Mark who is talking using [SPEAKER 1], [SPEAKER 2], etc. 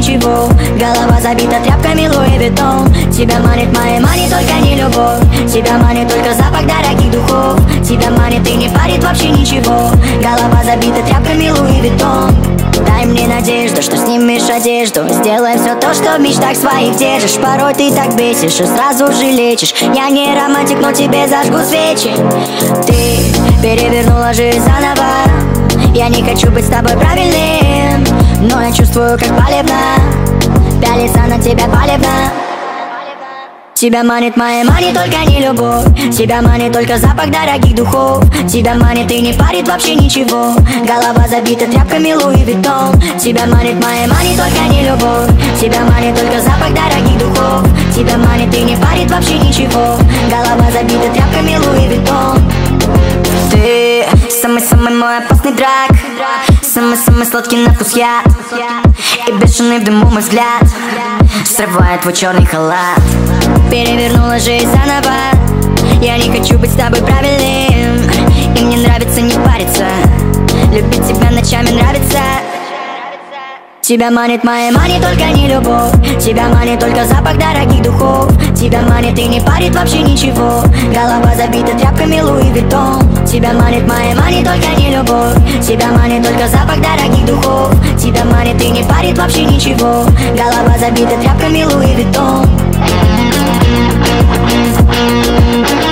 [SPEAKER 1] ничего. Голова забита тряпками Луи Виттон. Тебя манит моя мани, только не любовь. Тебя манит только запах дорогих духов. Тебя манит и не парит вообще ничего. Голова забита тряпками Луи Виттон. Дай мне надежду, что снимешь одежду. Сделай все то, что в мечтах своих держишь. Порой ты так бесишь и сразу же лечишь. Я не романтик, но тебе зажгу свечи. Ты перевернула жизнь заново. Я не хочу быть с тобой правильным, но я чувствую, как палевно пялиться на тебя палевно. Тебя манит моя мани, только не любовь. Тебя манит только запах дорогих духов. Тебя манит и не парит вообще ничего. Голова забита тряпками Луи Виттон. Тебя манит моя мани, только не любовь. Тебя манит только запах дорогих духов. Тебя манит и не парит вообще ничего. Голова забита тряпками Луи Виттон. Ты самый-самый мой опасный враг. Самый-самый сладкий на вкус яд. И бешеный в дыму мой взгляд срывает твой черный халат. Перевернула жизнь заново. Я не хочу быть с тобой правильным, и мне нравится не париться. Любить тебя ночами нравится. Тебя манит моя мани, только не любовь. Тебя манит только запах дорогих духов. Тебя манит и не парит вообще ничего. Голова забита тряпками Луи Виттон. Тебя манит моя мани, только не любовь. Тебя манит только запах дорогих духов. Тебя манит и не парит вообще ничего. Голова забита тряпками Луи Виттон.